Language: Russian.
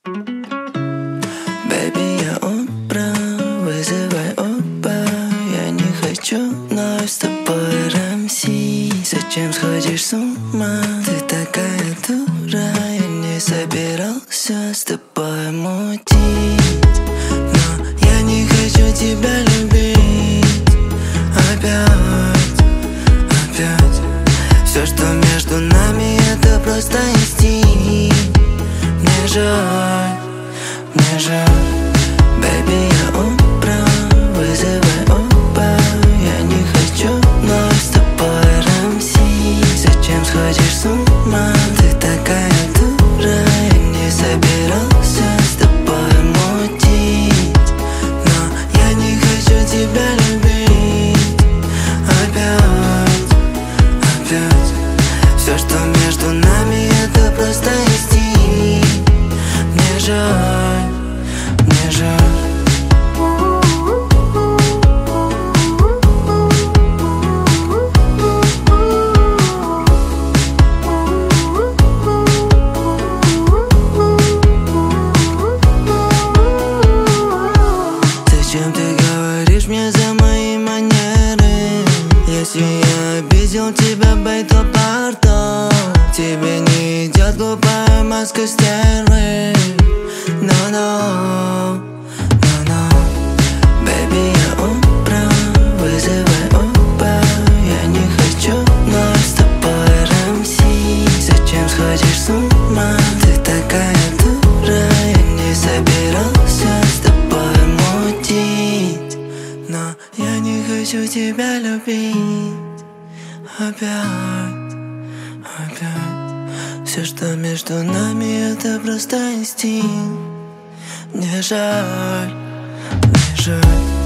Baby, я убрал, вызывай Uber. Я не хочу вновь с тобой рамсить. Зачем сходишь с ума? Ты такая дура. Я не собирался с тобой мутить, но я не хочу тебя любить. Опять. Все, что между нами, это просто инстинкт. Мне жаль. Baby, я убрал, вызывай Uber. Я не хочу вновь с тобой рамсить. Зачем сходишь с ума? Ты такая дура. Я не собирался с тобой мутить, но я не хочу тебя любить. Опять. Все, что между нами, это просто инстинкт. Мне жаль. Зачем ты говоришь мне за мои манеры? Если я обидел тебя, бей, то пардон. Тебе не идет глупая маска стервы. No. Baby, я убрал, вызывай Uber. Я не хочу вновь с тобой рамсить. Зачем сходишь с ума? Ты такая дура. Я не собирался с тобой мутить, но я не хочу тебя любить. Опять. Все, что между нами, это просто инстинкт. Мне жаль.